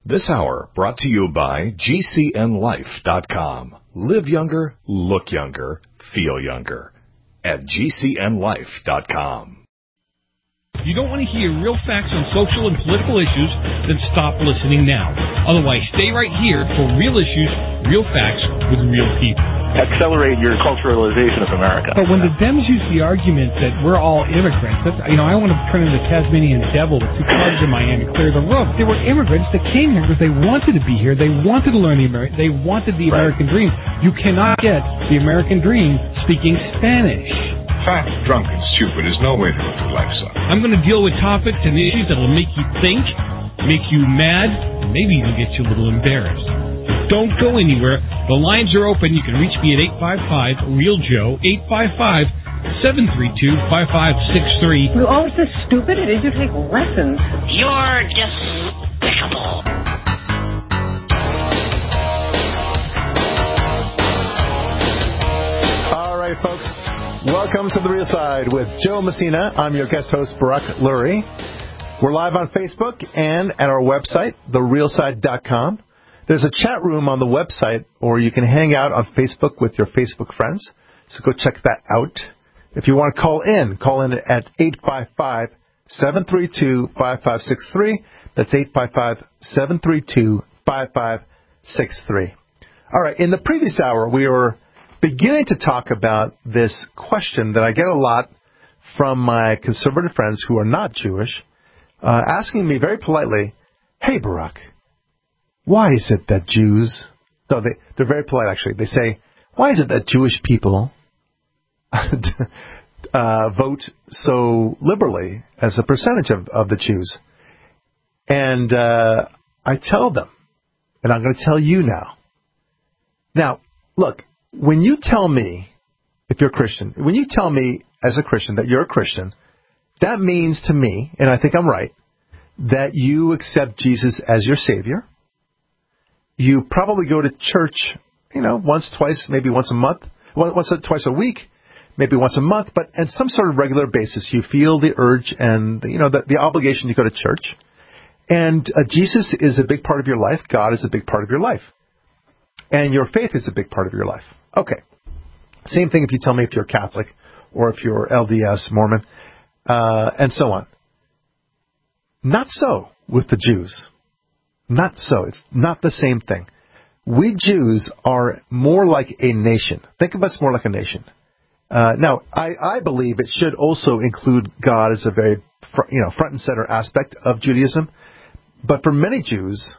This hour brought to you by GCNLife.com. Live younger, look younger, feel younger. At GCNLife.com. If you don't want to hear real facts on social and political issues, then stop listening now. Otherwise, stay right here for real issues, real facts with real people. Accelerate your culturalization of America. But when the Dems use the argument that we're all immigrants, that's, I want to turn into the Tasmanian devil with two clubs in Miami, clear the road. There were immigrants that came here because they wanted to be here. They wanted to learn they wanted the American dream. You cannot get the American dream speaking Spanish. Fat, drunk, and stupid is no way to live your life, son. I'm going to deal with topics and issues that will make you think, make you mad, and maybe even get you a little embarrassed. Don't go anywhere. The lines are open. You can reach me at 855-REAL-JOE, 855-732-5563. Oh, this is stupid. It is. You take lessons. You're despicable. All right, folks. Welcome to The Real Side with Joe Messina. I'm your guest host, Barak Lurie. We're live on Facebook and at our website, therealside.com. There's a chat room on the website, or you can hang out on Facebook with your Facebook friends. So go check that out. If you want to call in at 855-732-5563. That's 855-732-5563. All right, in the previous hour, we were beginning to talk about this question that I get a lot from my conservative friends who are not Jewish, asking me very politely, "Hey, Barak, why is it that Jews..." No, they're very polite, actually. They say, "Why is it that Jewish people vote so liberally as a percentage of the Jews?" And I tell them, and I'm going to tell you now. Now, look, when you tell me, if you're a Christian, when you tell me as a Christian that you're a Christian, that means to me, and I think I'm right, that you accept Jesus as your Savior. You probably go to church, once, twice, maybe once a month, twice a week, maybe once a month, but on some sort of regular basis, you feel the urge and the obligation to go to church. And Jesus is a big part of your life. God is a big part of your life. And your faith is a big part of your life. Okay. Same thing if you tell me if you're Catholic or if you're LDS, Mormon, and so on. Not so with the Jews. Not so. It's not the same thing. We Jews are more like a nation. Think of us more like a nation. Now, I believe it should also include God as a very front and center aspect of Judaism. But for many Jews,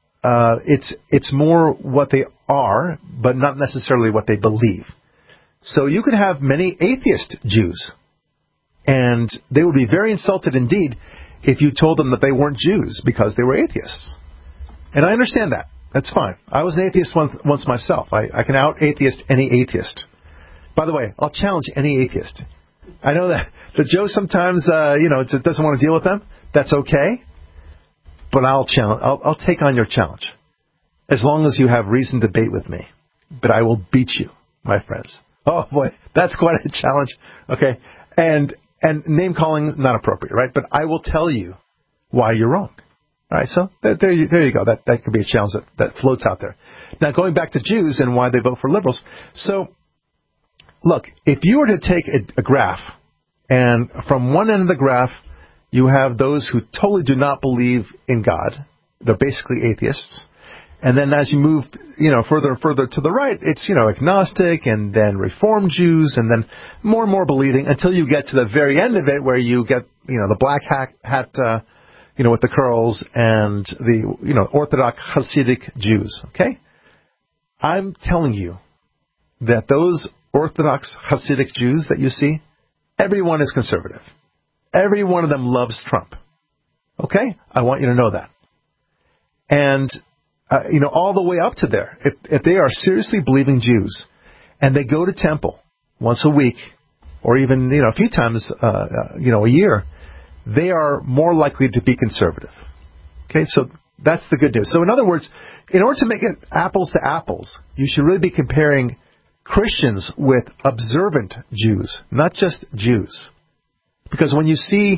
it's more what they are, but not necessarily what they believe. So you could have many atheist Jews, and they would be very insulted indeed if you told them that they weren't Jews because they were atheists. And I understand that. That's fine. I was an atheist once myself. I can out-atheist any atheist. By the way, I'll challenge any atheist. I know that Joe sometimes, doesn't want to deal with them. That's okay. But I'll take on your challenge. As long as you have reason to debate with me. But I will beat you, my friends. Oh, boy. That's quite a challenge. Okay. And name-calling, not appropriate, right? But I will tell you why you're wrong. All right, so there you go. That could be a challenge that floats out there. Now, going back to Jews and why they vote for liberals. So, look, if you were to take a graph, and from one end of the graph, you have those who totally do not believe in God. They're basically atheists. And then as you move, further and further to the right, it's, agnostic, and then Reform Jews, and then more and more believing, until you get to the very end of it, where you get, the black hat, with the curls, and the, Orthodox Hasidic Jews, okay? I'm telling you that those Orthodox Hasidic Jews that you see, everyone is conservative. Every one of them loves Trump. Okay? I want you to know that. And, all the way up to there, if they are seriously believing Jews, and they go to temple once a week, or even, a few times, a year, they are more likely to be conservative. Okay? So that's the good news. So in other words, in order to make it apples to apples, you should really be comparing Christians with observant Jews, not just Jews. Because when you see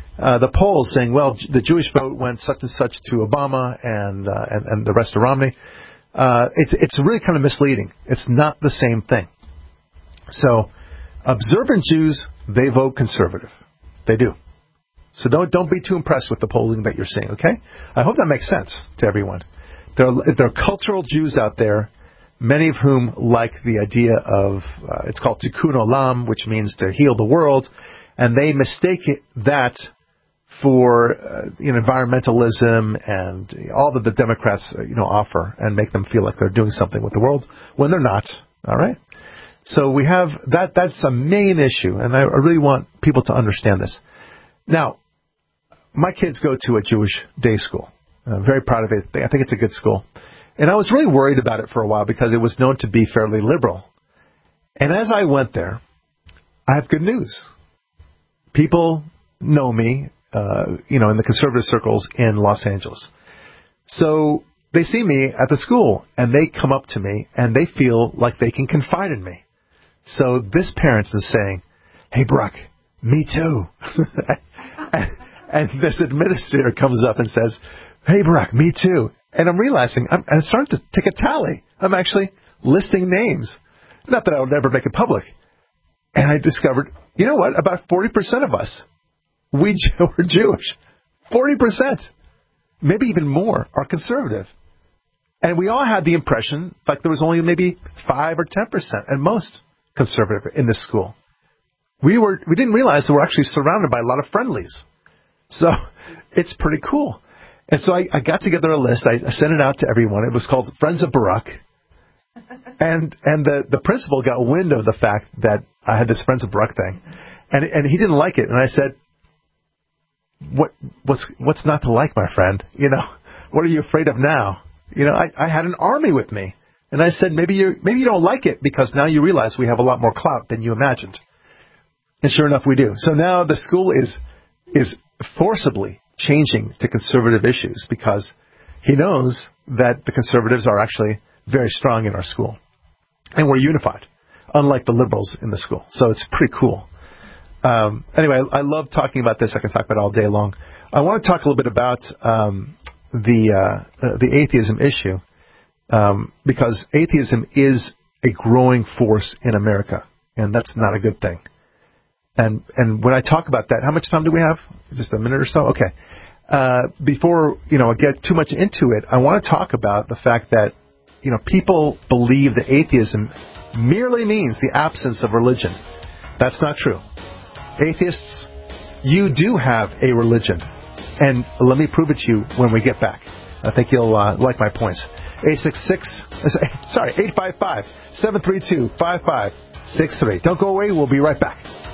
the polls saying, well, the Jewish vote went such and such to Obama and the rest to Romney. It's really kind of misleading. It's not the same thing. So observant Jews, they vote conservative. They do. So don't be too impressed with the polling that you're seeing, okay? I hope that makes sense to everyone. There are cultural Jews out there, many of whom like the idea of, it's called tikkun olam, which means to heal the world, and they mistake that for environmentalism and all that the Democrats offer, and make them feel like they're doing something with the world when they're not. All right. So we have that. That's a main issue, and I really want people to understand this. Now, my kids go to a Jewish day school. I'm very proud of it. I think it's a good school, and I was really worried about it for a while because it was known to be fairly liberal. And as I went there, I have good news. People know me. In the conservative circles in Los Angeles. So they see me at the school, and they come up to me, and they feel like they can confide in me. So this parent is saying, hey, Barak, me too. and this administrator comes up and says, hey, Barak, me too. And I'm realizing, I'm starting to take a tally. I'm actually listing names. Not that I would never make it public. And I discovered, you know what, about 40% of us, we're Jewish. 40%, maybe even more, are conservative. And we all had the impression like there was only maybe 5 or 10% at most conservative in this school. We didn't realize that we're actually surrounded by a lot of friendlies. So it's pretty cool. And so I got together a list. I sent it out to everyone. It was called Friends of Barak. And the principal got wind of the fact that I had this Friends of Barak thing. And he didn't like it. And I said, What's not to like, my friend? What are you afraid of now? I had an army with me, and I said maybe you don't like it because now you realize we have a lot more clout than you imagined. And sure enough, we do. So now the school is forcibly changing to conservative issues because he knows that the conservatives are actually very strong in our school, and we're unified, unlike the liberals in the school. So it's pretty cool. Anyway, I love talking about this. I can talk about it all day long. I want to talk a little bit about the atheism issue because atheism is a growing force in America, and that's not a good thing. And when I talk about that, how much time do we have? Just a minute or so? Okay. Before I get too much into it, I want to talk about the fact that people believe that atheism merely means the absence of religion. That's not true. Atheists, you do have a religion. And let me prove it to you when we get back. I think you'll like my points. 855-732-5563. Don't go away. We'll be right back.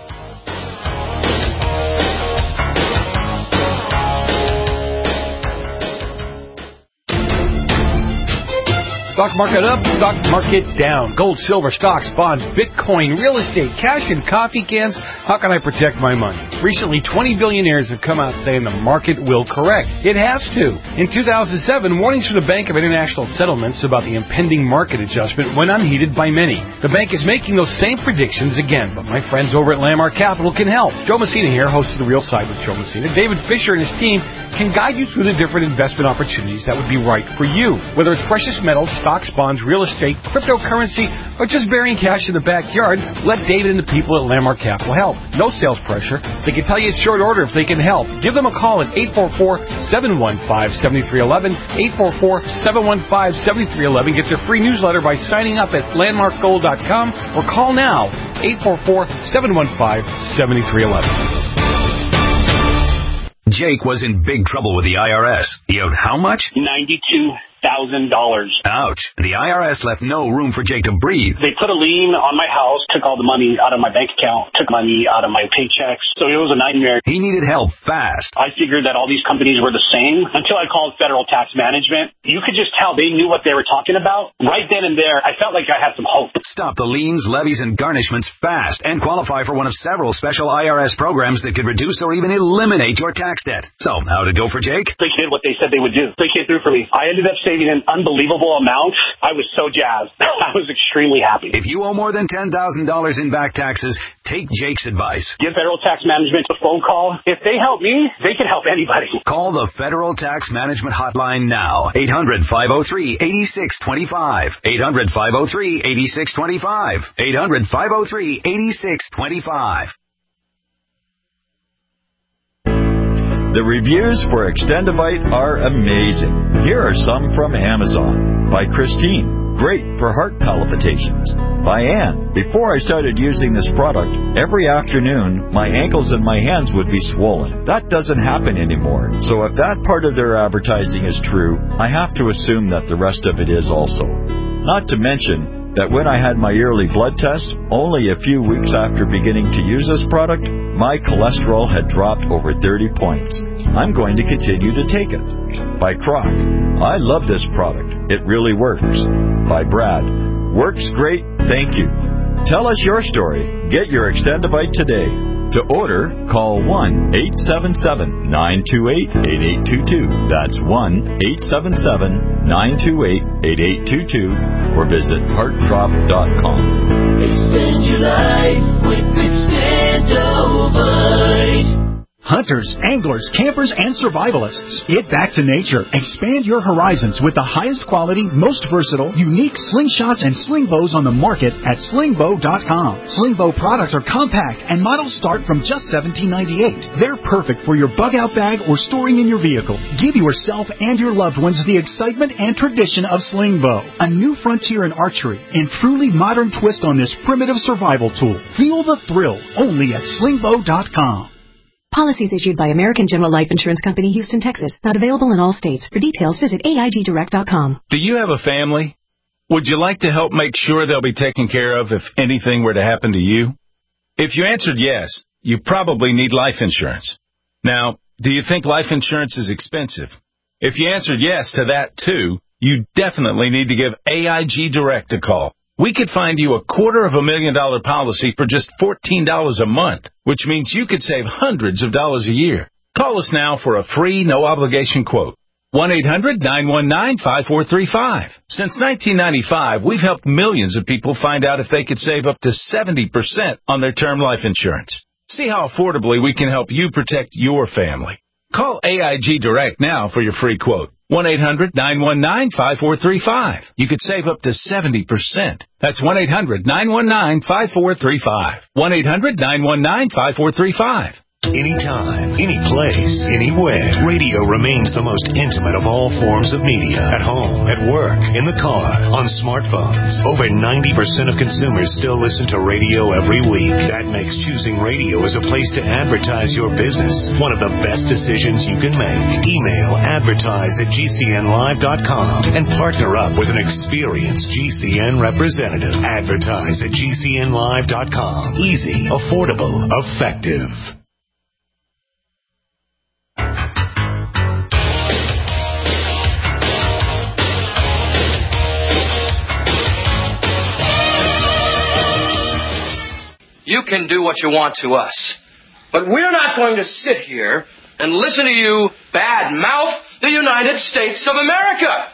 Stock market up, stock market down. Gold, silver, stocks, bonds, Bitcoin, real estate, cash, and coffee cans. How can I protect my money? Recently, 20 billionaires have come out saying the market will correct. It has to. In 2007, warnings from the Bank of International Settlements about the impending market adjustment went unheeded by many. The bank is making those same predictions again, but my friends over at Landmark Capital can help. Joe Messina here, host of The Real Side with Joe Messina. David Fisher and his team can guide you through the different investment opportunities that would be right for you. Whether it's precious metals, stocks, bonds, real estate, cryptocurrency, or just burying cash in the backyard, let David and the people at Landmark Capital help. No sales pressure. They can tell you it's short order if they can help. Give them a call at 844-715-7311, 844-715-7311. Get their free newsletter by signing up at landmarkgold.com or call now, 844-715-7311. Jake was in big trouble with the IRS. He owed how much? $92,000. Ouch. The IRS left no room for Jake to breathe. They put a lien on my house, took all the money out of my bank account, took money out of my paychecks. So it was a nightmare. He needed help fast. I figured that all these companies were the same until I called Federal Tax Management. You could just tell they knew what they were talking about. Right then and there, I felt like I had some hope. Stop the liens, levies, and garnishments fast and qualify for one of several special IRS programs that could reduce or even eliminate your tax debt. So, how'd it go for Jake? They did what they said they would do. They came through for me. I ended up saving an unbelievable amount. I was so jazzed. I was extremely happy. If you owe more than $10,000 in back taxes, take Jake's advice. Give Federal Tax Management a phone call. If they help me, they can help anybody. Call the Federal Tax Management Hotline now. 800-503-8625. 800-503-8625. 800-503-8625. The reviews for Extendivite are amazing. Here are some from Amazon. By Christine. Great for heart palpitations. By Ann. Before I started using this product, every afternoon, my ankles and my hands would be swollen. That doesn't happen anymore. So if that part of their advertising is true, I have to assume that the rest of it is also. Not to mention that when I had my yearly blood test, only a few weeks after beginning to use this product, my cholesterol had dropped over 30 points. I'm going to continue to take it. By Croc. I love this product. It really works. By Brad. Works great, thank you. Tell us your story. Get your Extendivite today. To order, call 1-877-928-8822. That's 1-877-928-8822. Or visit heartdrop.com. Extend your life with Extendivite. Hunters, anglers, campers, and survivalists. Get back to nature. Expand your horizons with the highest quality, most versatile, unique slingshots and sling bows on the market at slingbow.com. Slingbow products are compact and models start from just $17.98. They're perfect for your bug-out bag or storing in your vehicle. Give yourself and your loved ones the excitement and tradition of Slingbow, a new frontier in archery and truly modern twist on this primitive survival tool. Feel the thrill only at slingbow.com. Policies issued by American General Life Insurance Company, Houston, Texas. Not available in all states. For details, visit AIGdirect.com. Do you have a family? Would you like to help make sure they'll be taken care of if anything were to happen to you? If you answered yes, you probably need life insurance. Now, do you think life insurance is expensive? If you answered yes to that, too, you definitely need to give AIG Direct a call. We could find you a $250,000 policy for just $14 a month, which means you could save hundreds of dollars a year. Call us now for a free, no-obligation quote. 1-800-919-5435. Since 1995, we've helped millions of people find out if they could save up to 70% on their term life insurance. See how affordably we can help you protect your family. Call AIG Direct now for your free quote. 1-800-919-5435. You could save up to 70%. That's 1-800-919-5435. 1-800-919-5435. Anytime, any place, anywhere. Radio remains the most intimate of all forms of media. At home, at work, in the car, on smartphones. Over 90% of consumers still listen to radio every week. That makes choosing radio as a place to advertise your business one of the best decisions you can make. Email advertise@gcnlive.com and partner up with an experienced GCN representative. Advertise@gcnlive.com. Easy, affordable, effective. You can do what you want to us. But we're not going to sit here and listen to you bad-mouth the United States of America.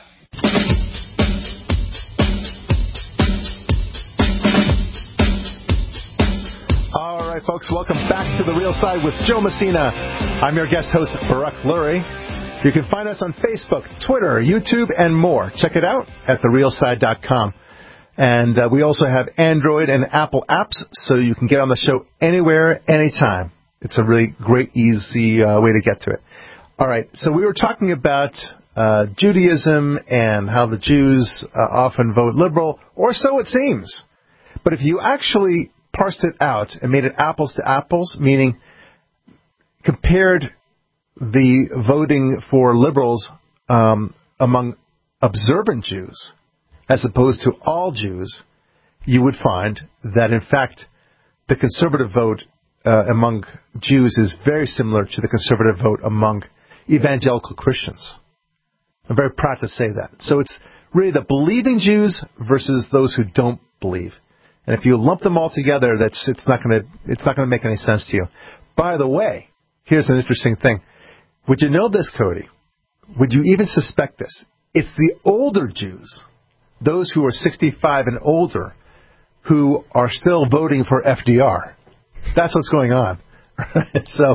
All right, folks, welcome back to The Real Side with Joe Messina. I'm your guest host, Barak Lurie. You can find us on Facebook, Twitter, YouTube, and more. Check it out at therealside.com. And we also have Android and Apple apps, so you can get on the show anywhere, anytime. It's a really great, easy way to get to it. All right, so we were talking about Judaism and how the Jews often vote liberal, or so it seems. But if you actually parsed it out and made it apples to apples, meaning compared the voting for liberals among observant Jews, as opposed to all Jews, you would find that, in fact, the conservative vote among Jews is very similar to the conservative vote among evangelical Christians. I'm very proud to say that. So it's really the believing Jews versus those who don't believe. And if you lump them all together, it's not going to make any sense to you. By the way, here's an interesting thing. Would you know this, Cody? Would you even suspect this? It's the older Jews, those who are 65 and older, who are still voting for FDR. That's what's going on. So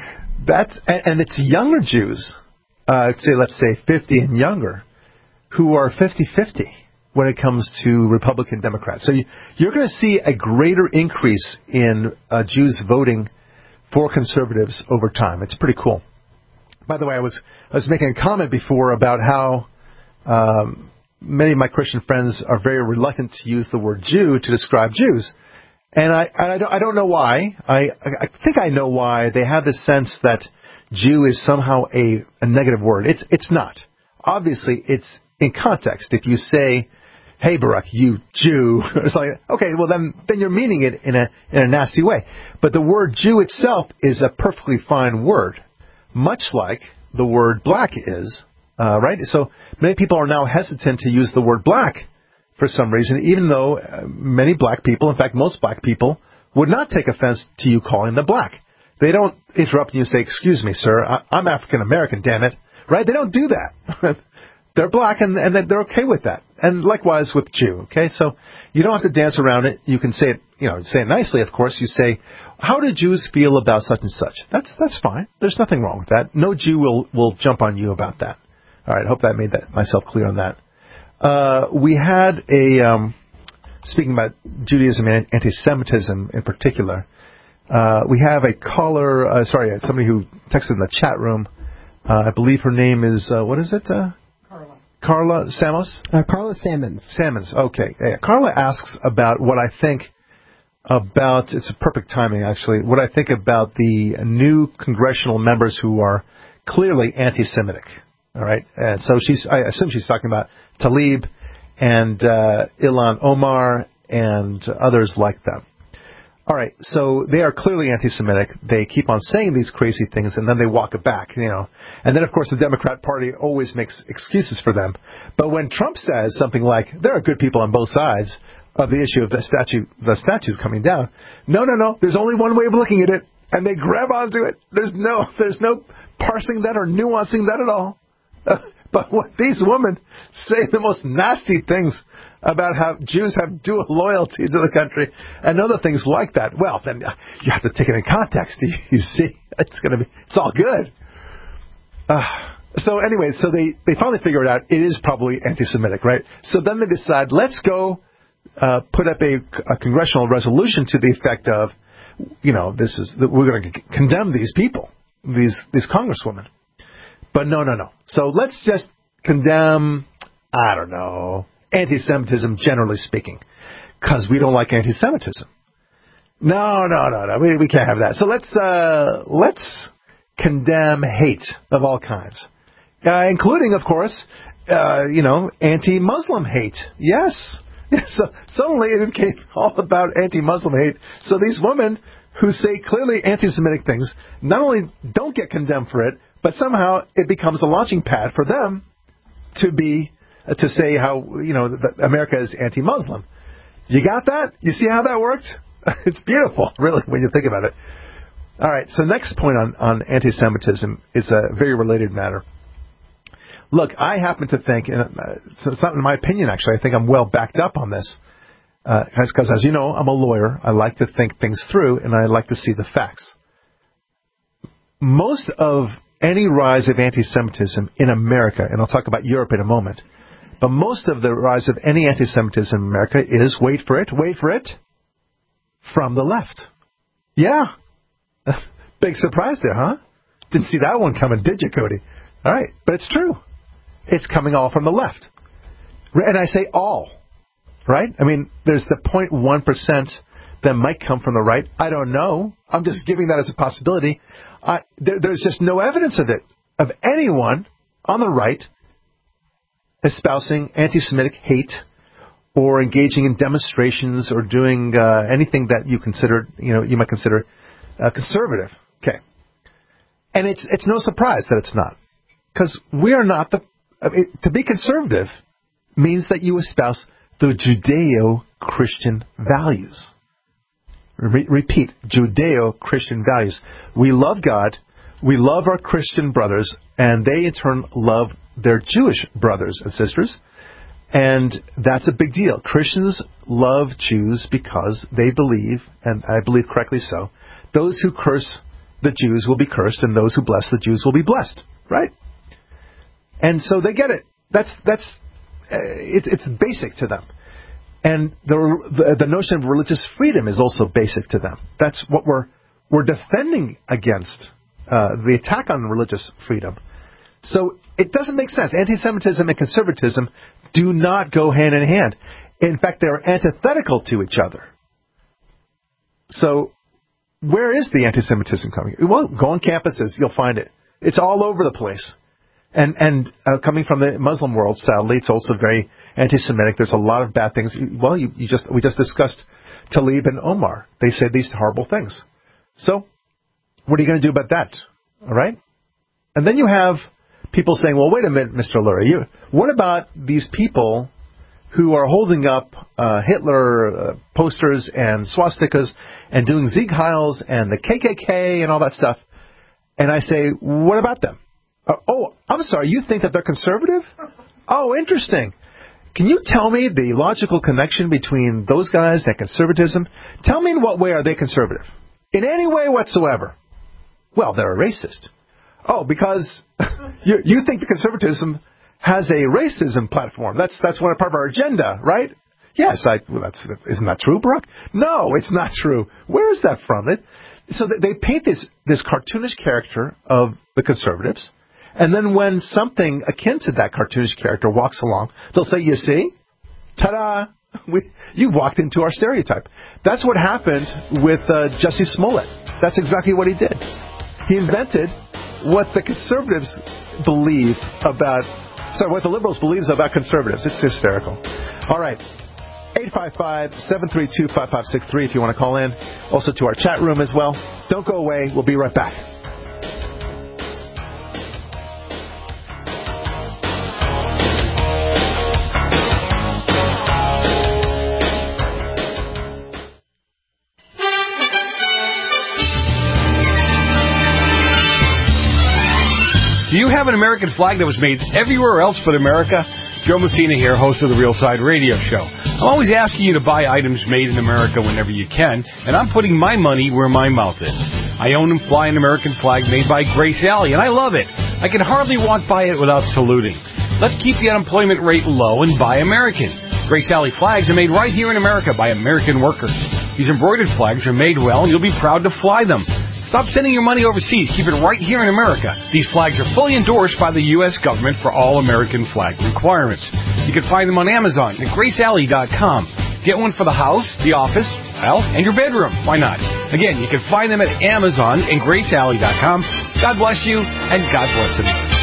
and it's younger Jews, let's say 50 and younger, who are 50-50 when it comes to Republican Democrats. So you're going to see a greater increase in Jews voting for conservatives over time. It's pretty cool. By the way, I was making a comment before about how many of my Christian friends are very reluctant to use the word Jew to describe Jews. And I don't know why. I think I know why. They have this sense that Jew is somehow a negative word. It's not. Obviously, it's in context. If you say, "Hey, Barak, you Jew," it's like, okay, well then you're meaning it in a nasty way. But the word Jew itself is a perfectly fine word, much like the word black is, right? So many people are now hesitant to use the word black for some reason, even though many black people, in fact, most black people, would not take offense to you calling them black. They don't interrupt you and say, "Excuse me, sir, I'm African American, damn it," right? They don't do that. They're black, and they're okay with that. And likewise with Jew, okay? So you don't have to dance around it. You can say it, say it nicely, of course. You say, "How do Jews feel about such and such?" That's fine. There's nothing wrong with that. No Jew will jump on you about that. All right, I hope that made myself clear on that. We had speaking about Judaism and anti-Semitism in particular, we have a caller, somebody who texted in the chat room. I believe her name is, what is it? Carla Samos? Carla Sammons. Sammons, okay. Yeah, Carla asks about what I think about, it's a perfect timing actually, what I think about the new congressional members who are clearly anti-Semitic. All right, and so I assume she's talking about Tlaib and Ilhan Omar and others like them. All right, so they are clearly anti-Semitic. They keep on saying these crazy things, and then they walk it back, And then, of course, the Democrat Party always makes excuses for them. But when Trump says something like, "There are good people on both sides of the issue of the statues coming down," no, there's only one way of looking at it, and they grab onto it. There's no parsing that or nuancing that at all. But when these women say the most nasty things about how Jews have dual loyalty to the country and other things like that, well, then you have to take it in context. You see, it's all good. So anyway, so they finally figure it out. It is probably anti-Semitic, right? So then they decide, let's go put up a congressional resolution to the effect of, we're going to condemn these people, these congresswomen. But no. So let's just condemn, I don't know, anti-Semitism generally speaking, because we don't like anti-Semitism. No. We can't have that. So let's condemn hate of all kinds, including, of course, anti-Muslim hate. Yes. So suddenly it became all about anti-Muslim hate. So these women who say clearly anti-Semitic things not only don't get condemned for it, but somehow it becomes a launching pad for them to say how, that America is anti-Muslim. You got that? You see how that worked? It's beautiful, really, when you think about it. All right, so next point on anti-Semitism is a very related matter. Look, I happen to think, and it's not in my opinion, actually, I think I'm well backed up on this, because as you know, I'm a lawyer. I like to think things through, and I like to see the facts. Most of any rise of anti-Semitism in America, and I'll talk about Europe in a moment, but most of the rise of any anti-Semitism in America is, wait for it, from the left. Yeah. Big surprise there, huh? Didn't see that one coming, did you, Cody? All right, but it's true. It's coming all from the left. And I say all, right? I mean, there's the 0.1% that might come from the right. I don't know. I'm just giving that as a possibility. There's just no evidence of it, of anyone on the right espousing anti-Semitic hate or engaging in demonstrations or doing anything that you might consider conservative. Okay, and it's no surprise that it's not, because we are not to be conservative means that you espouse the Judeo-Christian values. Repeat, Judeo-Christian values. We love God, we love our Christian brothers, and they in turn love their Jewish brothers and sisters. And that's a big deal. Christians love Jews because they believe, and I believe correctly so, those who curse the Jews will be cursed, and those who bless the Jews will be blessed, right? And so they get it. It's basic to them. And the notion of religious freedom is also basic to them. That's what we're defending against, the attack on religious freedom. So it doesn't make sense. Anti-Semitism and conservatism do not go hand in hand. In fact, they're antithetical to each other. So where is the anti-Semitism coming? Well, go on campuses, you'll find it. It's all over the place. And coming from the Muslim world, sadly, it's also very anti-Semitic. There's a lot of bad things. Well, we just discussed Tlaib and Omar. They said these horrible things. So what are you going to do about that? All right? And then you have people saying, well, wait a minute, Mr. Lurie, what about these people who are holding up Hitler posters and swastikas and doing Sieg Heils and the KKK and all that stuff? And I say, what about them? Oh, I'm sorry, you think that they're conservative? Oh, interesting. Can you tell me the logical connection between those guys and conservatism? Tell me in what way are they conservative? In any way whatsoever. Well, they're a racist. Oh, because you think the conservatism has a racism platform. That's one part of our agenda, right? Yes, isn't that true, Brooke? No, it's not true. Where is that from? So they paint this cartoonish character of the conservatives, and then when something akin to that cartoonish character walks along, they'll say, you see? Ta-da! You walked into our stereotype. That's what happened with Jussie Smollett. That's exactly what he did. He invented what the conservatives believe about... Sorry, what the liberals believe about conservatives. It's hysterical. All right. 855-732-5563 if you want to call in. Also to our chat room as well. Don't go away. We'll be right back. Do you have an American flag that was made everywhere else but America? Joe Messina here, host of the Real Side Radio Show. I'm always asking you to buy items made in America whenever you can, and I'm putting my money where my mouth is. I own and fly an American flag made by Grace Alley, and I love it. I can hardly walk by it without saluting. Let's keep the unemployment rate low and buy American. Grace Alley flags are made right here in America by American workers. These embroidered flags are made well, and you'll be proud to fly them. Stop sending your money overseas. Keep it right here in America. These flags are fully endorsed by the U.S. government for all American flag requirements. You can find them on Amazon at GraceAlley.com. Get one for the house, the office, well, and your bedroom. Why not? Again, you can find them at Amazon and GraceAlley.com. God bless you, and God bless America.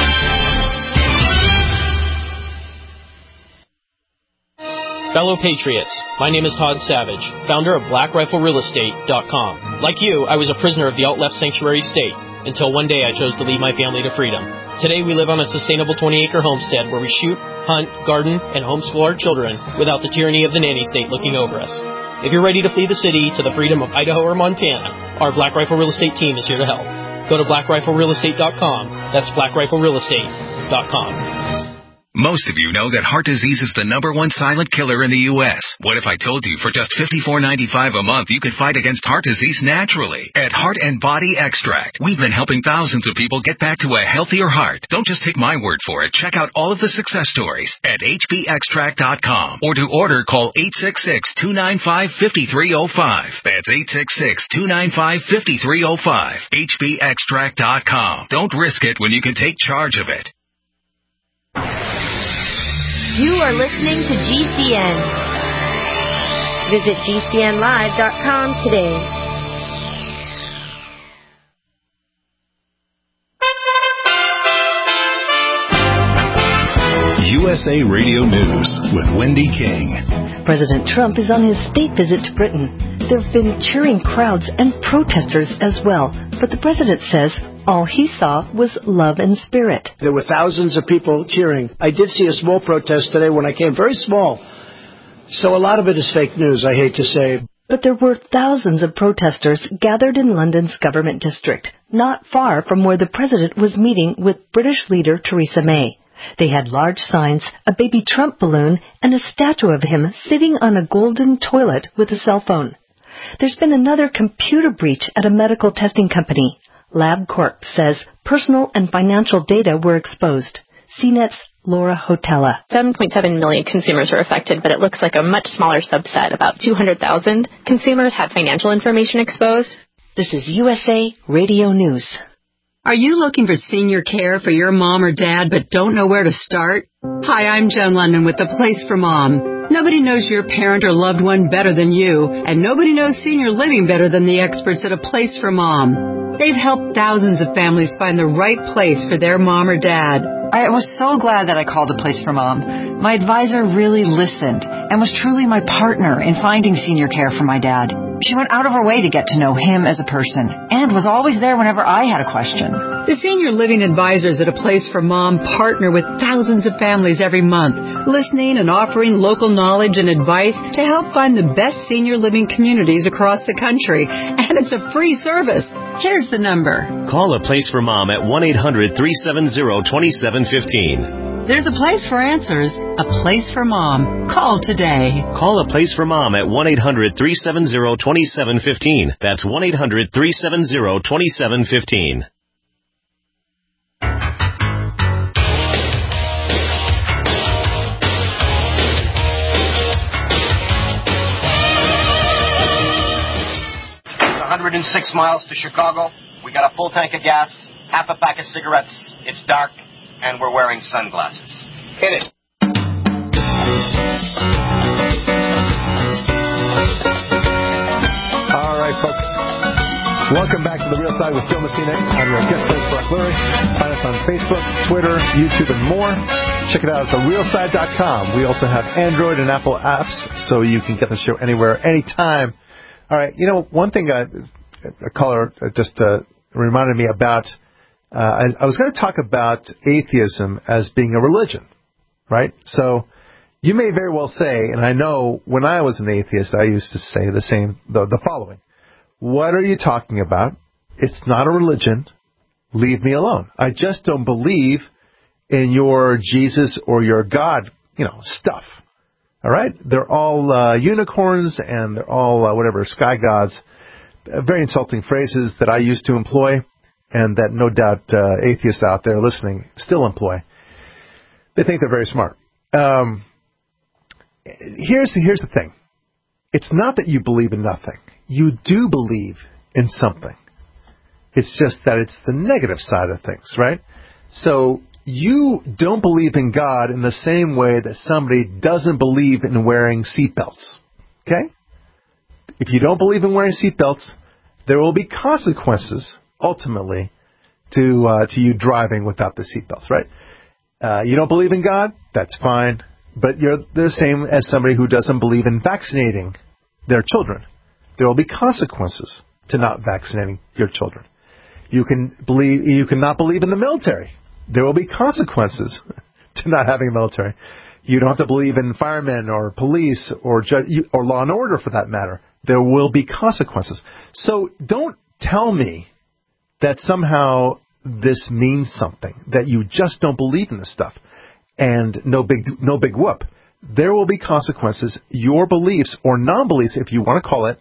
Fellow Patriots, my name is Todd Savage, founder of BlackRifleRealEstate.com. Like you, I was a prisoner of the alt-left sanctuary state, until one day I chose to lead my family to freedom. Today we live on a sustainable 20-acre homestead where we shoot, hunt, garden, and homeschool our children without the tyranny of the nanny state looking over us. If you're ready to flee the city to the freedom of Idaho or Montana, our Black Rifle Real Estate team is here to help. Go to BlackRifleRealEstate.com. That's BlackRifleRealEstate.com. Most of you know that heart disease is the #1 silent killer in the U.S. What if I told you for just $54.95 a month you could fight against heart disease naturally? At Heart and Body Extract, we've been helping thousands of people get back to a healthier heart. Don't just take my word for it. Check out all of the success stories at hbextract.com. Or to order, call 866-295-5305. That's 866-295-5305. hbextract.com. Don't risk it when you can take charge of it. You are listening to GCN. Visit GCNlive.com today. USA Radio News with Wendy King. President Trump is on his state visit to Britain. There have been cheering crowds and protesters as well, but the president says all he saw was love and spirit. There were thousands of people cheering. I did see a small protest today when I came, very small. So a lot of it is fake news, I hate to say. But there were thousands of protesters gathered in London's government district, not far from where the president was meeting with British leader Theresa May. They had large signs, a baby Trump balloon, and a statue of him sitting on a golden toilet with a cell phone. There's been another computer breach at a medical testing company. LabCorp says personal and financial data were exposed. CNET's Laura Hotella. 7.7 million consumers were affected, but it looks like a much smaller subset. About 200,000 consumers had financial information exposed. This is USA Radio News. Are you looking for senior care for your mom or dad but don't know where to start? Hi, I'm Jen London with The Place for Mom. Nobody knows your parent or loved one better than you, and nobody knows senior living better than the experts at A Place for Mom. They've helped thousands of families find the right place for their mom or dad. I was so glad that I called A Place for Mom. My advisor really listened and was truly my partner in finding senior care for my dad. She went out of her way to get to know him as a person and was always there whenever I had a question. The senior living advisors at A Place for Mom partner with thousands of families every month, listening and offering local knowledge and advice to help find the best senior living communities across the country. And it's a free service. Here's the number. Call A Place for Mom at 1-800-370-2715. There's a place for answers, A Place for Mom. Call today. Call A Place for Mom at 1-800-370-2715. That's 1-800-370-2715. It's 106 miles to Chicago. We got a full tank of gas, half a pack of cigarettes. It's dark. And we're wearing sunglasses. Hit it. All right, folks. Welcome back to The Real Side with Phil Messina. I'm your guest host, Brock Lurie. Find us on Facebook, Twitter, YouTube, and more. Check it out at therealside.com. We also have Android and Apple apps, so you can get the show anywhere, anytime. All right, you know, one thing a caller just reminded me about. I was going to talk about atheism as being a religion, right? So you may very well say, and I know when I was an atheist, I used to say the following. What are you talking about? It's not a religion. Leave me alone. I just don't believe in your Jesus or your God, stuff. All right? They're all unicorns and they're all sky gods. Very insulting phrases that I used to employ. And that no doubt atheists out there listening still employ. They think they're very smart. Here's the thing. It's not that you believe in nothing. You do believe in something. It's just that it's the negative side of things, right? So you don't believe in God in the same way that somebody doesn't believe in wearing seatbelts. Okay? If you don't believe in wearing seatbelts, there will be consequences ultimately to you driving without the seatbelts, right? You don't believe in God? That's fine. But you're the same as somebody who doesn't believe in vaccinating their children. There will be consequences to not vaccinating your children. You can not believe in the military. There will be consequences to not having a military. You don't have to believe in firemen or police or law and order for that matter. There will be consequences. So don't tell me that somehow this means something, that you just don't believe in this stuff, and no big whoop. There will be consequences. Your beliefs or non-beliefs, if you want to call it,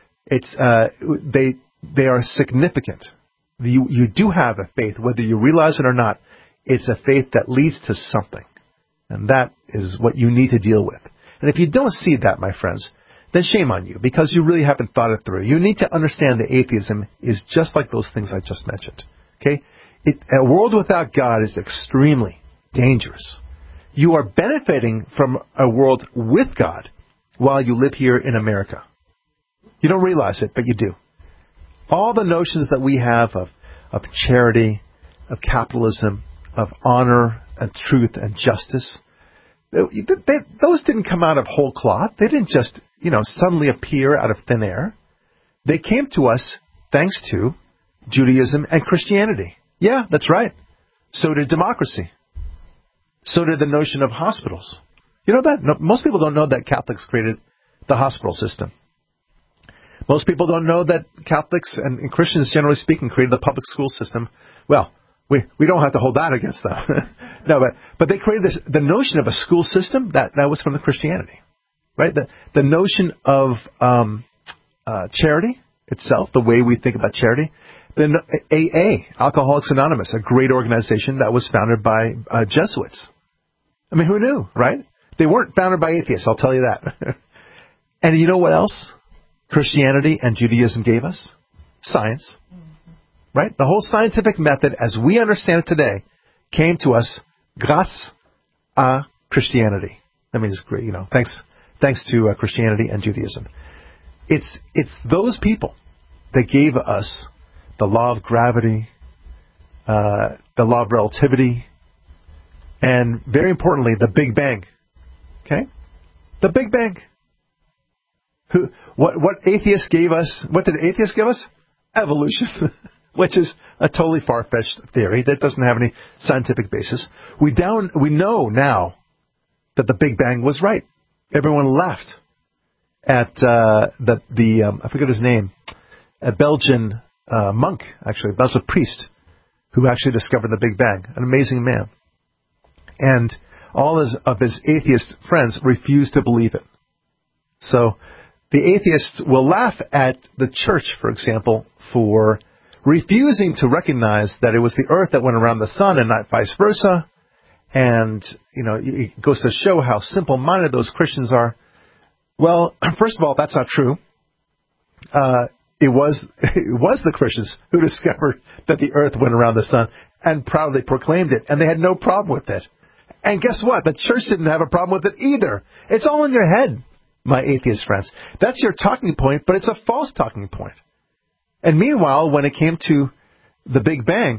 they are significant. You do have a faith, whether you realize it or not. It's a faith that leads to something, and that is what you need to deal with. And if you don't see that, my friends, then shame on you, because you really haven't thought it through. You need to understand that atheism is just like those things I just mentioned. Okay? A world without God is extremely dangerous. You are benefiting from a world with God while you live here in America. You don't realize it, but you do. All the notions that we have of charity, of capitalism, of honor and truth and justice, those didn't come out of whole cloth. They didn't just, suddenly appear out of thin air. They came to us thanks to Judaism and Christianity. Yeah, that's right. So did democracy. So did the notion of hospitals. You know that? No, most people don't know that Catholics created the hospital system. Most people don't know that Catholics and Christians, generally speaking, created the public school system. Well, We don't have to hold that against them. No, but they created the notion of a school system that was from the Christianity, right? The notion of charity itself, the way we think about charity. Then AA, Alcoholics Anonymous, a great organization that was founded by Jesuits. I mean, who knew, right? They weren't founded by atheists, I'll tell you that. And you know what else Christianity and Judaism gave us? Science. Right? The whole scientific method, as we understand it today, came to us grâce à Christianity. That means great, thanks to Christianity and Judaism. It's those people that gave us the law of gravity, the law of relativity, and very importantly, the Big Bang. Okay? The Big Bang. What atheists gave us? What did atheists give us? Evolution, which is a totally far-fetched theory that doesn't have any scientific basis. We know now that the Big Bang was right. Everyone laughed at I forget his name, a Belgian monk, actually, a Belgian priest, who actually discovered the Big Bang. An amazing man. And all of his atheist friends refused to believe it. So the atheists will laugh at the church, for example, for refusing to recognize that it was the earth that went around the sun and not vice versa. And, it goes to show how simple-minded those Christians are. Well, first of all, that's not true. It was the Christians who discovered that the earth went around the sun and proudly proclaimed it, and they had no problem with it. And guess what? The church didn't have a problem with it either. It's all in your head, my atheist friends. That's your talking point, but it's a false talking point. And meanwhile, when it came to the Big Bang,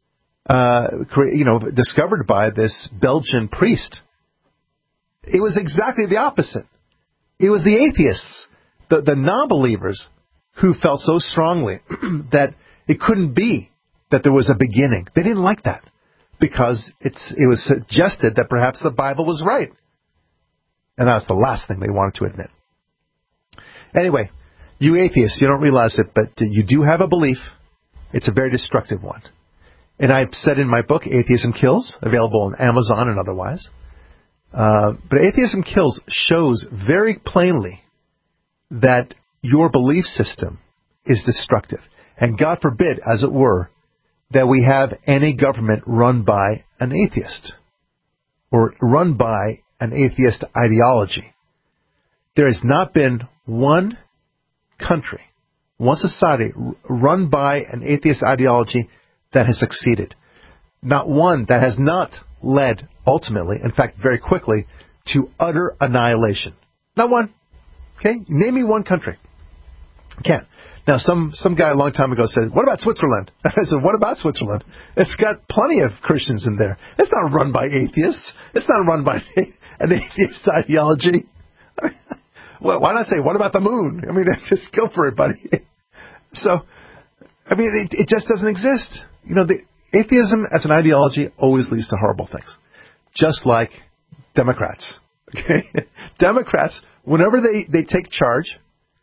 discovered by this Belgian priest, it was exactly the opposite. It was the atheists, the non-believers, who felt so strongly that it couldn't be that there was a beginning. They didn't like that because it was suggested that perhaps the Bible was right. And that's the last thing they wanted to admit. Anyway, you atheists, you don't realize it, but you do have a belief. It's a very destructive one. And I've said in my book, Atheism Kills, available on Amazon and otherwise. But Atheism Kills shows very plainly that your belief system is destructive. And God forbid, as it were, that we have any government run by an atheist or run by an atheist ideology. There has not been one country, one society run by an atheist ideology that has succeeded. Not one that has not led ultimately, in fact very quickly, to utter annihilation. Not one. Okay? Name me one country. Can't. Now, some guy a long time ago said, what about Switzerland? I said, what about Switzerland? It's got plenty of Christians in there. It's not run by atheists. It's not run by an atheist ideology. Well, why not say, what about the moon? I mean, just go for it, buddy. So, I mean, it just doesn't exist. The atheism as an ideology always leads to horrible things. Just like Democrats. Okay? Democrats, whenever they take charge,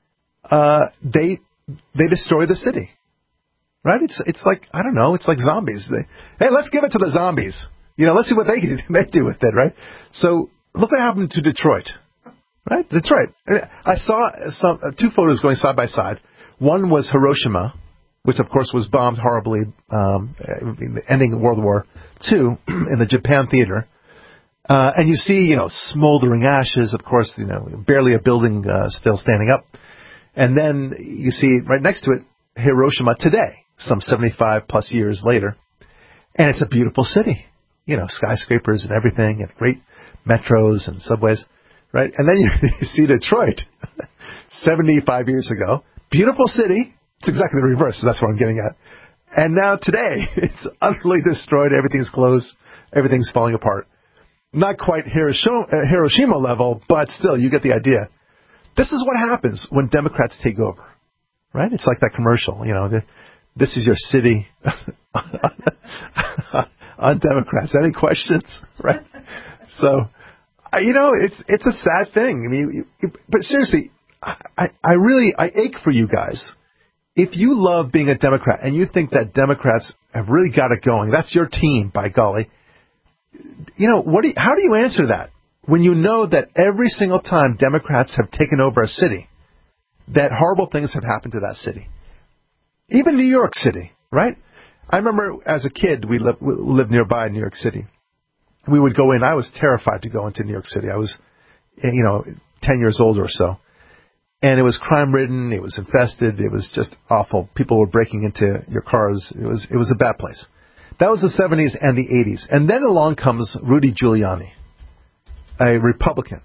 they destroy the city, right? It's like, I don't know, it's like zombies. Hey, let's give it to the zombies. Let's see what they do with it, right? So look what happened to Detroit, right? Detroit. I saw two photos going side by side. One was Hiroshima, which of course was bombed horribly, ending World War II in the Japan theater. And you see, smoldering ashes, of course, barely a building still standing up. And then you see right next to it, Hiroshima today, some 75 plus years later. And it's a beautiful city, skyscrapers and everything and great metros and subways, right? And then you see Detroit 75 years ago, beautiful city. It's exactly the reverse. So that's what I'm getting at. And now today, it's utterly destroyed. Everything's closed. Everything's falling apart. Not quite Hiroshima level, but still, you get the idea. This is what happens when Democrats take over, right? It's like that commercial, this is your city on Democrats. Any questions, right? So, it's a sad thing. I mean, but seriously, I ache for you guys if you love being a Democrat and you think that Democrats have really got it going, that's your team, by golly, how do you answer that when you know that every single time Democrats have taken over a city, that horrible things have happened to that city? Even New York City, right? I remember as a kid, we lived nearby in New York City. We would go in. I was terrified to go into New York City. I was, 10 years old or so. And it was crime-ridden. It was infested. It was just awful. People were breaking into your cars. It was a bad place. That was the 70s and the 80s. And then along comes Rudy Giuliani, a Republican.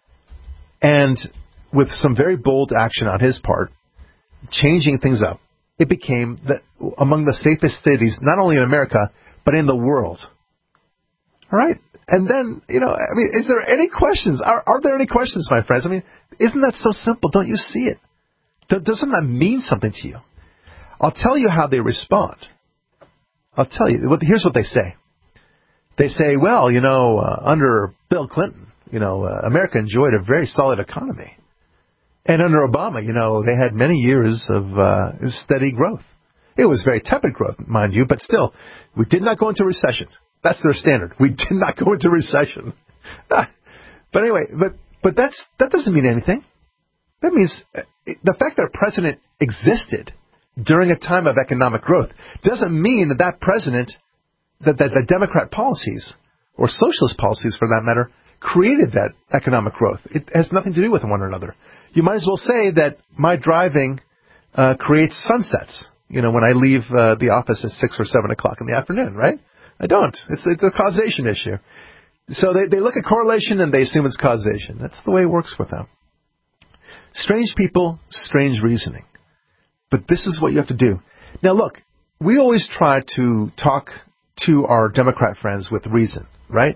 And with some very bold action on his part, changing things up, it became among the safest cities, not only in America, but in the world. All right? And then, is there any questions? Are there any questions, my friends? Isn't that so simple? Don't you see it? Doesn't that mean something to you? I'll tell you how they respond. I'll tell you. Here's what they say. They say, well, under Bill Clinton, America enjoyed a very solid economy. And under Obama, they had many years of steady growth. It was very tepid growth, mind you, but still, we did not go into recession. That's their standard. We did not go into recession. But anyway, but that doesn't mean anything. That means the fact that a president existed during a time of economic growth doesn't mean that president, that the Democrat policies, or socialist policies for that matter, created that economic growth. It has nothing to do with one another. You might as well say that my driving creates sunsets, when I leave the office at 6 or 7 o'clock in the afternoon, right? I don't. It's a causation issue. So they look at correlation and they assume it's causation. That's the way it works with them. Strange people, strange reasoning. But this is what you have to do. Now look, we always try to talk to our Democrat friends with reason, right?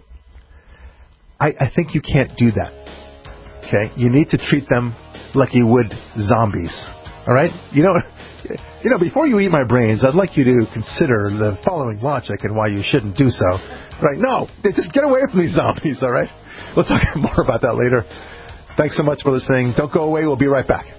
I think you can't do that. Okay? You need to treat them like you would zombies. All right? Before you eat my brains, I'd like you to consider the following logic and why you shouldn't do so. Right? No, just get away from these zombies, all right? We'll talk more about that later. Thanks so much for listening. Don't go away. We'll be right back.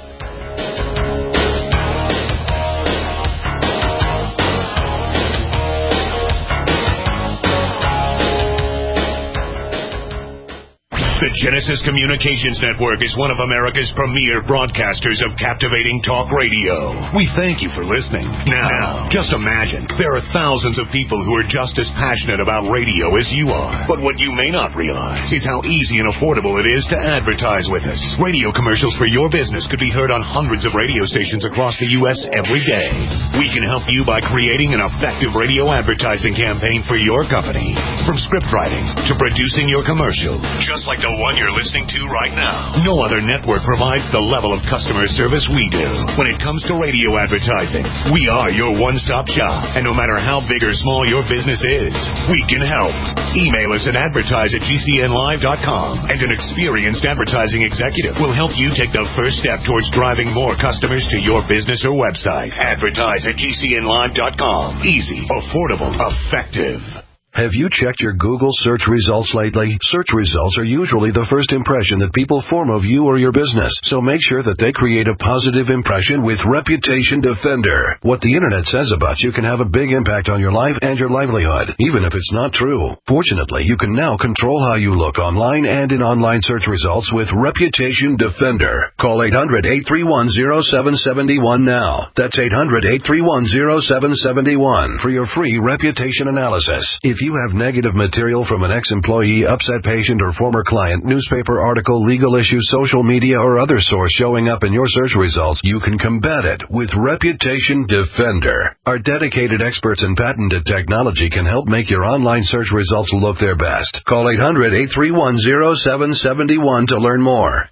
The Genesis Communications Network is one of America's premier broadcasters of captivating talk radio. We thank you for listening. Now, just imagine, there are thousands of people who are just as passionate about radio as you are. But what you may not realize is how easy and affordable it is to advertise with us. Radio commercials for your business could be heard on hundreds of radio stations across the U.S. every day. We can help you by creating an effective radio advertising campaign for your company. From script writing to producing your commercial, just like the one you're listening to right now. No other network provides the level of customer service we do. When it comes to radio advertising, we are your one-stop shop. And no matter how big or small your business is, we can help. Email us at advertise@gcnlive.com, and an experienced advertising executive will help you take the first step towards driving more customers to your business or website. Advertise@gcnlive.com. Easy, affordable, effective. Have you checked your Google search results lately? Search results are usually the first impression that people form of you or your business, so make sure that they create a positive impression with Reputation Defender. What the internet says about you can have a big impact on your life and your livelihood, even if it's not true. Fortunately, you can now control how you look online and in online search results with Reputation Defender. Call 800-831-0771 now. That's 800-831-0771 for your free reputation analysis. If you have negative material from an ex-employee, upset patient, or former client, newspaper article, legal issue, social media, or other source showing up in your search results, you can combat it with Reputation Defender. Our dedicated experts in patented technology can help make your online search results look their best. Call 800-831-0771 to learn more.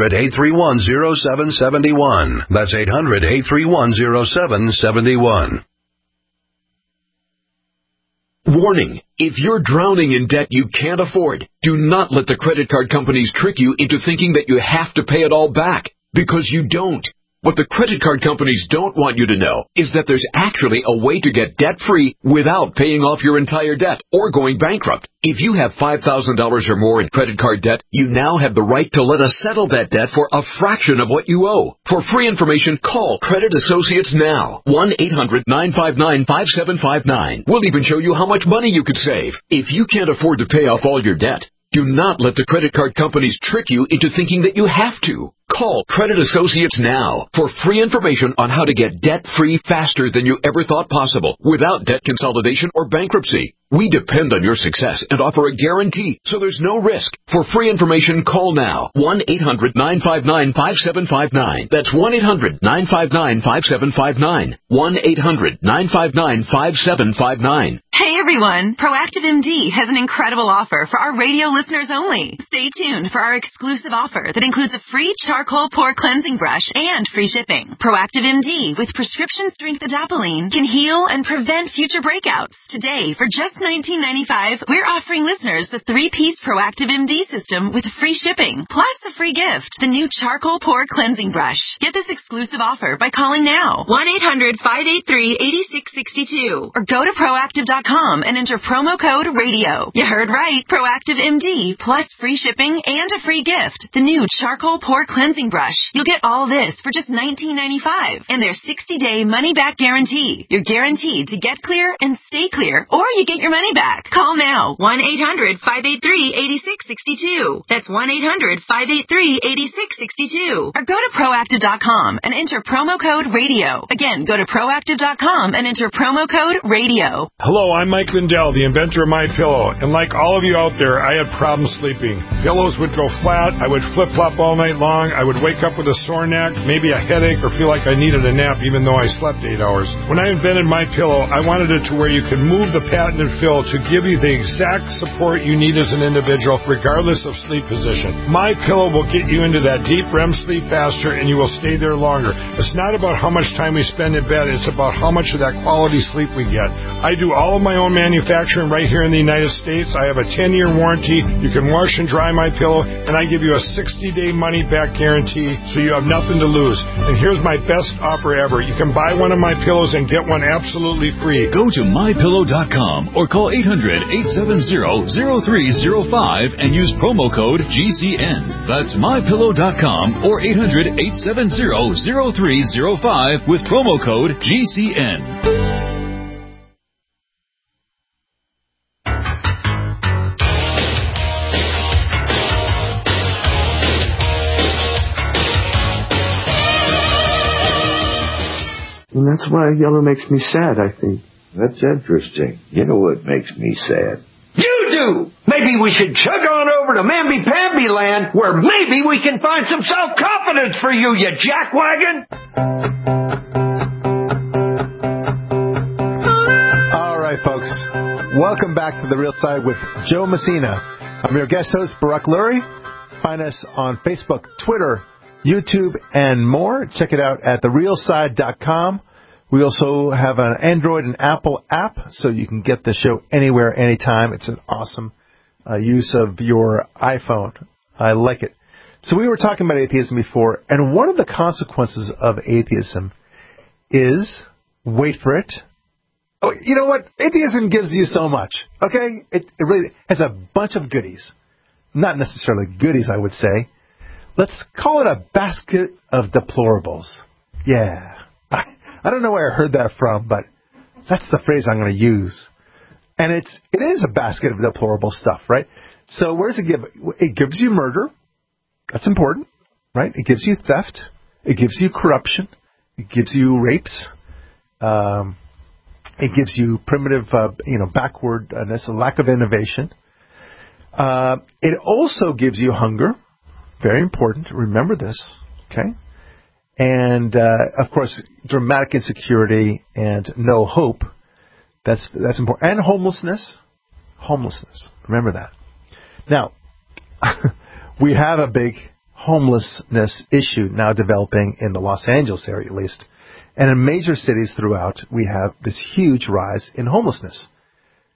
800-831-0771. That's 800-831-0771. Warning, if you're drowning in debt you can't afford, do not let the credit card companies trick you into thinking that you have to pay it all back, because you don't. What the credit card companies don't want you to know is that there's actually a way to get debt-free without paying off your entire debt or going bankrupt. If you have $5,000 or more in credit card debt, you now have the right to let us settle that debt for a fraction of what you owe. For free information, call Credit Associates now. 1-800-959-5759. We'll even show you how much money you could save. If you can't afford to pay off all your debt, do not let the credit card companies trick you into thinking that you have to. Call Credit Associates now for free information on how to get debt-free faster than you ever thought possible without debt consolidation or bankruptcy. We depend on your success and offer a guarantee, so there's no risk. For free information, call now. 1-800-959-5759. That's 1-800-959-5759. 1-800-959-5759. Hey everyone! Proactive MD has an incredible offer for our radio listeners only. Stay tuned for our exclusive offer that includes a free charcoal pore cleansing brush and free shipping. Proactive MD with prescription strength adapalene can heal and prevent future breakouts. Today, for just $19.95, we're offering listeners the 3-piece Proactive MD system with free shipping, plus a free gift, the new charcoal pore cleansing brush. Get this exclusive offer by calling now. 1-800-583-8662 or go to proactive.com and enter promo code RADIO. You heard right. Proactive MD plus free shipping and a free gift, the new charcoal pore cleansing brush. You'll get all this for just $19.95 and their 60-day money-back guarantee. You're guaranteed to get clear and stay clear, or you get your money back. Call now. 1-800-583-8662. That's 1-800-583-8662. Or go to proactive.com and enter promo code RADIO. Again, go to proactive.com and enter promo code RADIO. Hello, I'm Mike Lindell, the inventor of MyPillow. And like all of you out there, I had problems sleeping. Pillows would go flat. I would flip-flop all night long. I would wake up with a sore neck, maybe a headache, or feel like I needed a nap even though I slept 8 hours. When I invented MyPillow, I wanted it to where you could move the patented fill to give you the exact support you need as an individual, regardless of sleep position. MyPillow will get you into that deep REM sleep faster, and you will stay there longer. It's not about how much time we spend in bed. It's about how much of that quality sleep we get. I do all of my own manufacturing right here in the United States. I have a 10-year warranty. You can wash and dry MyPillow, and I give you a 60-day money-back guarantee, so you have nothing to lose. And here's my best offer ever. You can buy one of my pillows and get one absolutely free. Go to mypillow.com or call 800-870-0305 and use promo code GCN. That's mypillow.com or 800-870-0305 with promo code GCN. And that's why yellow makes me sad, I think. That's interesting. You know what makes me sad? You do! Maybe we should chug on over to Mamby-Pamby land, where maybe we can find some self-confidence for you, you jackwagon! All right, folks. Welcome back to The Real Side with Joe Messina. I'm your guest host, Barak Lurie. Find us on Facebook, Twitter, YouTube, and more. Check it out at therealside.com. We also have an Android and Apple app, so you can get the show anywhere, anytime. It's an awesome use of your iPhone. I like it. So we were talking about atheism before, and one of the consequences of atheism is, wait for it, oh, you know what? Atheism gives you so much, okay? It really has a bunch of goodies. Not necessarily goodies, I would say. Let's call it a basket of deplorables. Yeah. I don't know where I heard that from, but that's the phrase I'm going to use. And it is a basket of deplorable stuff, right? So where does it give? It gives you murder. That's important, right? It gives you theft. It gives you corruption. It gives you rapes. It gives you primitive, backwardness, a lack of innovation. It also gives you hunger. Very important. Remember this, okay? And, of course, dramatic insecurity and no hope. That's important. And homelessness. Homelessness. Remember that. Now, we have a big homelessness issue now developing in the Los Angeles area, at least. And in major cities throughout, we have this huge rise in homelessness.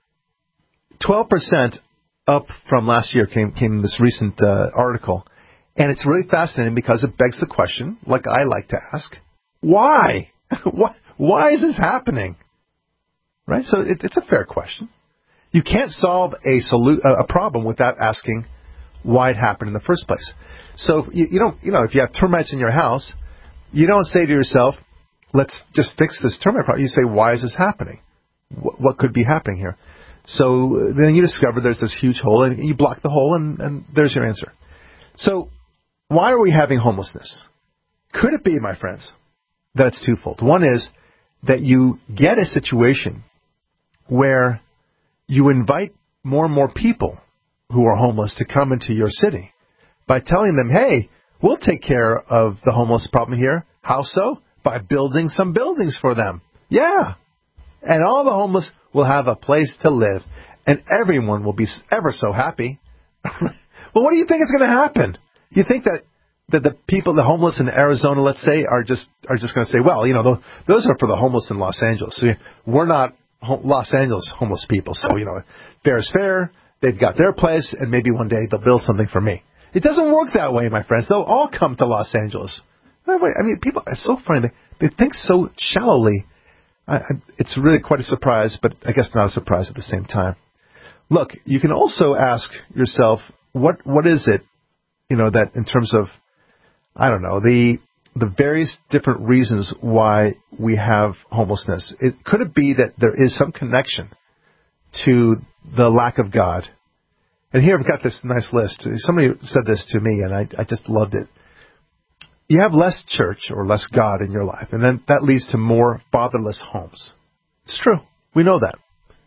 12% up from last year came this recent article. And it's really fascinating because it begs the question, like I like to ask, why? Why is this happening? Right? So it's a fair question. You can't solve a problem without asking why it happened in the first place. So you don't, if you have termites in your house, you don't say to yourself, let's just fix this termite problem. You say, why is this happening? What could be happening here? So then you discover there's this huge hole, and you block the hole, and there's your answer. So why are we having homelessness? Could it be, my friends, that it's twofold? One is that you get a situation where you invite more and more people who are homeless to come into your city by telling them, hey, we'll take care of the homeless problem here. How so? By building some buildings for them. Yeah. And all the homeless will have a place to live, and everyone will be ever so happy. Well, what do you think is going to happen? You think that the people, the homeless in Arizona, let's say, are just going to say, well, those are for the homeless in Los Angeles. So we're not Los Angeles homeless people. So, fair is fair. They've got their place, and maybe one day they'll build something for me. It doesn't work that way, my friends. They'll all come to Los Angeles. I mean, people, it's so funny. They think so shallowly. It's really quite a surprise, but I guess not a surprise at the same time. Look, you can also ask yourself, what is it, that in terms of, I don't know, the various different reasons why we have homelessness. Could it be that there is some connection to the lack of God? And here I've got this nice list. Somebody said this to me, and I just loved it. You have less church or less God in your life, and then that leads to more fatherless homes. It's true. We know that.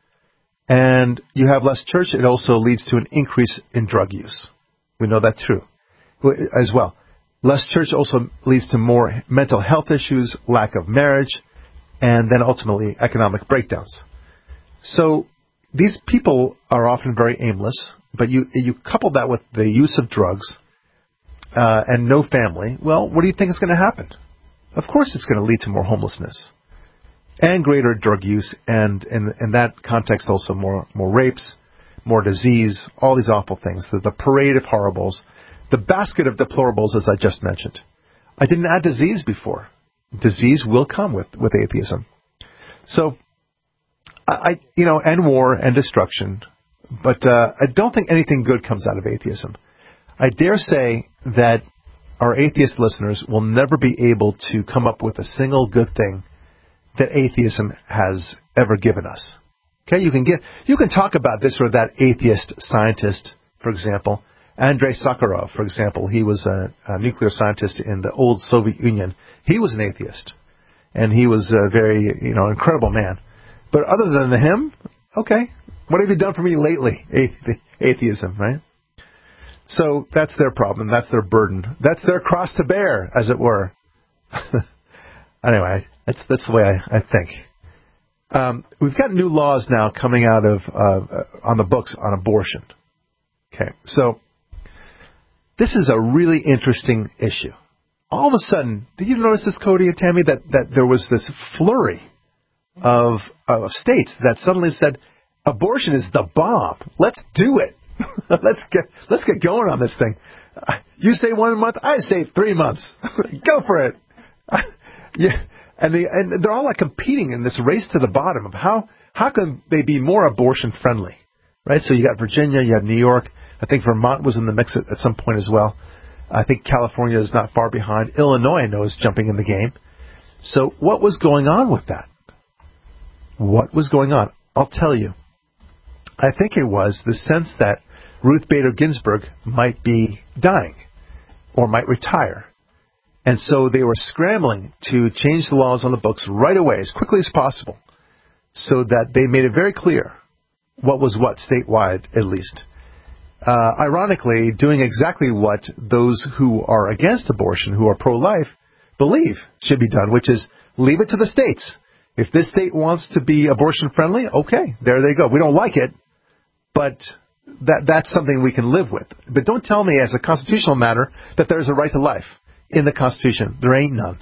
And you have less church, it also leads to an increase in drug use. We know that too, as well. Less church also leads to more mental health issues, lack of marriage, and then ultimately economic breakdowns. So these people are often very aimless, but you couple that with the use of drugs and no family. Well, what do you think is going to happen? Of course it's going to lead to more homelessness and greater drug use, and in that context also more rapes, more disease, all these awful things, the parade of horribles, the basket of deplorables, as I just mentioned. I didn't add disease before. Disease will come with atheism. So, and war and destruction, but I don't think anything good comes out of atheism. I dare say that our atheist listeners will never be able to come up with a single good thing that atheism has ever given us. Okay, you can talk about this or that atheist scientist, for example. Andrei Sakharov, for example, he was a nuclear scientist in the old Soviet Union. He was an atheist, and he was a very incredible man. But other than him, okay, what have you done for me lately? Atheism, right? So that's their problem. That's their burden. That's their cross to bear, as it were. Anyway, that's the way I think. We've got new laws now coming out of on the books on abortion. Okay, so this is a really interesting issue. All of a sudden, did you notice this, Cody and Tammy, that there was this flurry of states that suddenly said, abortion is the bomb. Let's do it. Let's get going on this thing. You say 1 month, I say 3 months. Go for it. Yeah, and they're all like competing in this race to the bottom of how can they be more abortion friendly, right? So you got Virginia, you have New York. I think Vermont was in the mix at some point as well. I think California is not far behind. Illinois, I know, is jumping in the game. So what was going on with that? What was going on? I'll tell you. I think it was the sense that Ruth Bader Ginsburg might be dying or might retire. And so they were scrambling to change the laws on the books right away, as quickly as possible, so that they made it very clear what was what, statewide at least. Ironically, doing exactly what those who are against abortion, who are pro-life, believe should be done, which is leave it to the states. If this state wants to be abortion-friendly, okay, there they go. We don't like it, but that's something we can live with. But don't tell me as a constitutional matter that there's a right to life in the Constitution. There ain't none.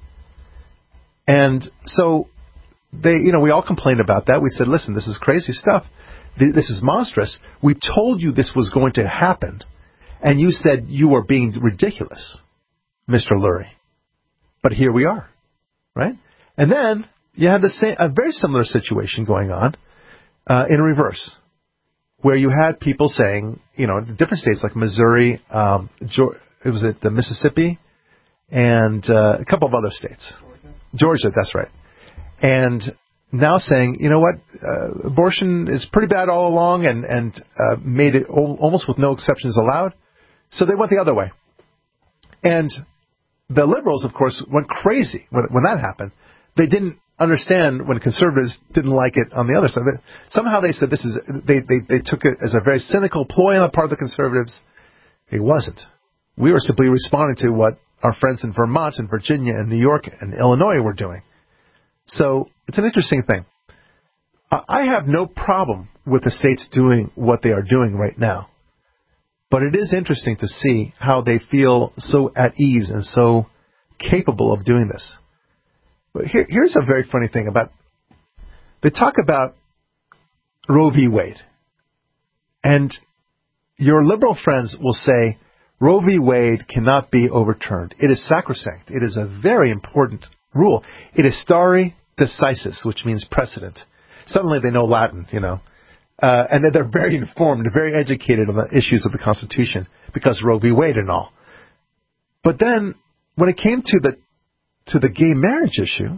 And so we all complained about that. We said, listen, this is crazy stuff. This is monstrous. We told you this was going to happen. And you said you were being ridiculous, Mr. Lurie. But here we are, right? And then you had a very similar situation going on in reverse, where you had people saying, different states like Missouri, Mississippi, and a couple of other states. Georgia, that's right. And now saying, you know what, abortion is pretty bad all along and made it almost with no exceptions allowed. So they went the other way. And the liberals, of course, went crazy when that happened. They didn't understand when conservatives didn't like it on the other side. Somehow they said they took it as a very cynical ploy on the part of the conservatives. It wasn't. We were simply responding to what our friends in Vermont and Virginia and New York and Illinois were doing. So it's an interesting thing. I have no problem with the states doing what they are doing right now. But it is interesting to see how they feel so at ease and so capable of doing this. But here's a very funny thing about, they talk about Roe v. Wade. And your liberal friends will say, Roe v. Wade cannot be overturned. It is sacrosanct. It is a very important rule. It is stare decisis, which means precedent. Suddenly they know Latin, and they're very informed, very educated on the issues of the Constitution because Roe v. Wade and all. But then when it came to the gay marriage issue,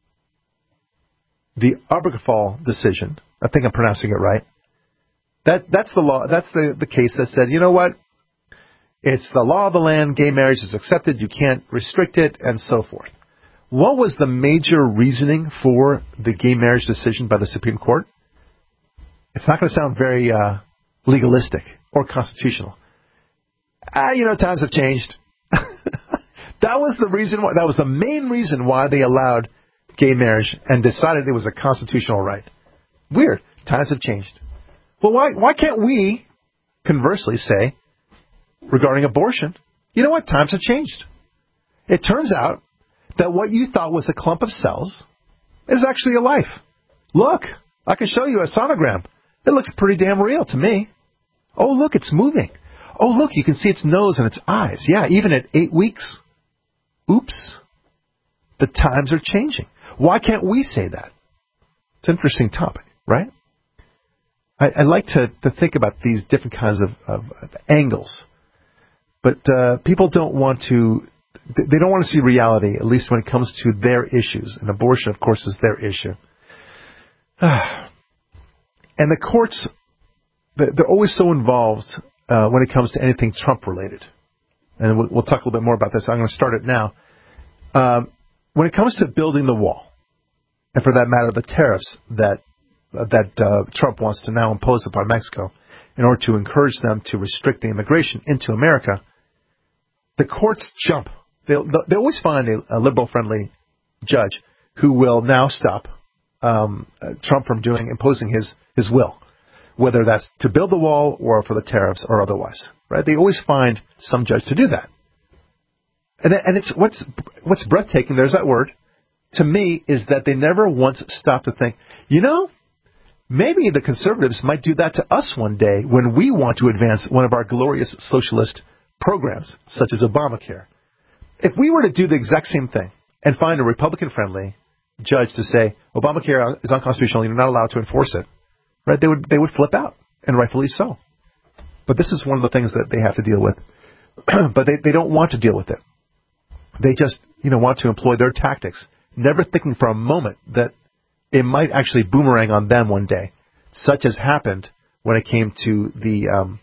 the Obergefell decision, I think I'm pronouncing it right, that's the law. That's the case that said, you know what? It's the law of the land. Gay marriage is accepted. You can't restrict it, and so forth. What was the major reasoning for the gay marriage decision by the Supreme Court? It's not going to sound very legalistic or constitutional. Times have changed. That was the reason why. That was the main reason why they allowed gay marriage and decided it was a constitutional right. Weird. Times have changed. Well, why can't we, conversely, say, regarding abortion, you know what? Times have changed. It turns out that what you thought was a clump of cells is actually a life. Look, I can show you a sonogram. It looks pretty damn real to me. Oh, look, it's moving. Oh, look, you can see its nose and its eyes. Yeah, even at 8 weeks. Oops. The times are changing. Why can't we say that? It's an interesting topic, right? I like to think about these different kinds of angles. But people don't want to, they don't want to see reality, at least when it comes to their issues. And abortion, of course, is their issue. And the courts, they're always so involved when it comes to anything Trump-related. And we'll talk a little bit more about this. I'm going to start it now. When it comes to building the wall, and for that matter, the tariffs that Trump wants to now impose upon Mexico in order to encourage them to restrict the immigration into America, the courts jump. They always find a liberal-friendly judge who will now stop Trump from imposing his will, whether that's to build the wall or for the tariffs or otherwise. Right? They always find some judge to do that. And it's what's breathtaking, there's that word, to me, is that they never once stop to think, maybe the conservatives might do that to us one day when we want to advance one of our glorious socialist programs, such as Obamacare. If we were to do the exact same thing and find a Republican-friendly judge to say Obamacare is unconstitutional, you're not allowed to enforce it, right? They would flip out, and rightfully so. But this is one of the things that they have to deal with. But they don't want to deal with it. They just want to employ their tactics, never thinking for a moment that it might actually boomerang on them one day, such as happened when it came to the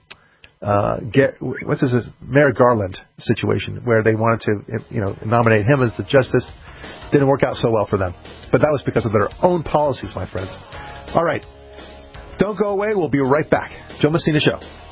Merrick Garland situation, where they wanted to nominate him as the justice. Didn't work out so well for them, but that was because of their own policies, my friends. All right, don't go away. We'll be right back. Joe Messina Show.